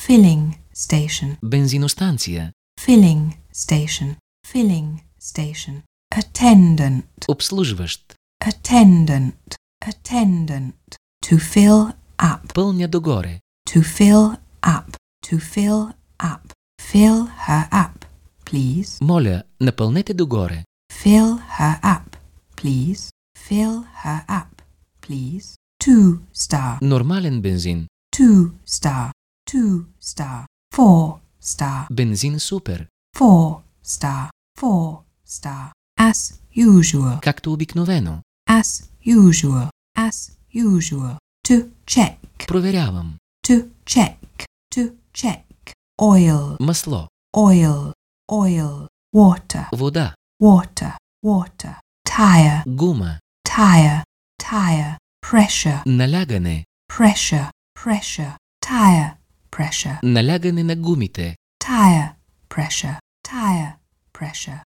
Filling station. Бензиностанція. Filling station. Filling station. Attendant. Обслужващ. Attendant. Attendant. To fill up. Пълня догоре. To fill up. To fill up. Fill her up, please. Моля, напълнете догоре. Fill her up, please. Fill her up, please. 2 star. Нормален бензин. 2 star. 2 star. 4 star. Бензин супер. 4 star. 4 star. As usual. Както обикновено. As usual. As usual. To check. Проверявам. To check. To check. Oil. Масло. Oil. Oil. Water. Вода. Water. Water. Tire. Гума. Tire. Tire. Pressure. Налягане. Pressure. Pressure. Tire. Pressure. Налягане на гумите. Tire. Pressure. Tire. Pressure.